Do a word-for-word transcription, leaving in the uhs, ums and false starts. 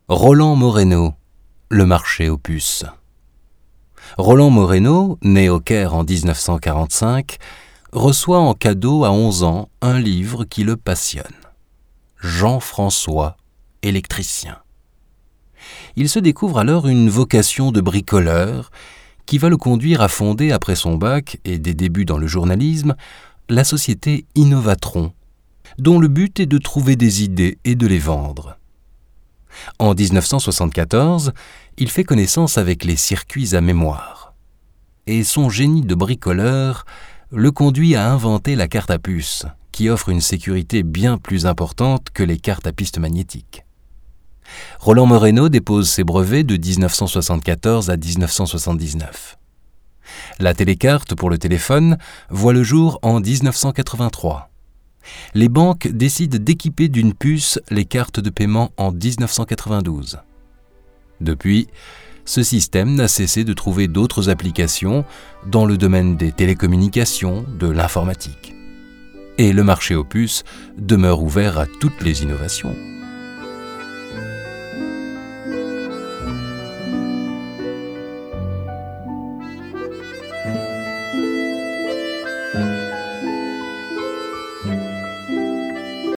Roland Moreno, le marché aux puces. Roland Moreno, né au Caire en dix-neuf cent quarante-cinq, reçoit en cadeau à onze ans un livre qui le passionne. Jean-François, électricien. Il se découvre alors une vocation de bricoleur qui va le conduire à fonder après son bac et des débuts dans le journalisme la société Innovatron, dont le but est de trouver des idées et de les vendre. En dix-neuf cent soixante-quatorze, il fait connaissance avec les circuits à mémoire. Et son génie de bricoleur le conduit à inventer la carte à puce, qui offre une sécurité bien plus importante que les cartes à piste magnétique. Roland Moreno dépose ses brevets de dix-neuf cent soixante-quatorze à dix-neuf cent soixante-dix-neuf. La télécarte pour le téléphone voit le jour en dix-neuf cent quatre-vingt-trois. Les banques décident d'équiper d'une puce les cartes de paiement en dix-neuf cent quatre-vingt-douze. Depuis, ce système n'a cessé de trouver d'autres applications dans le domaine des télécommunications, de l'informatique. Et le marché aux puces demeure ouvert à toutes les innovations.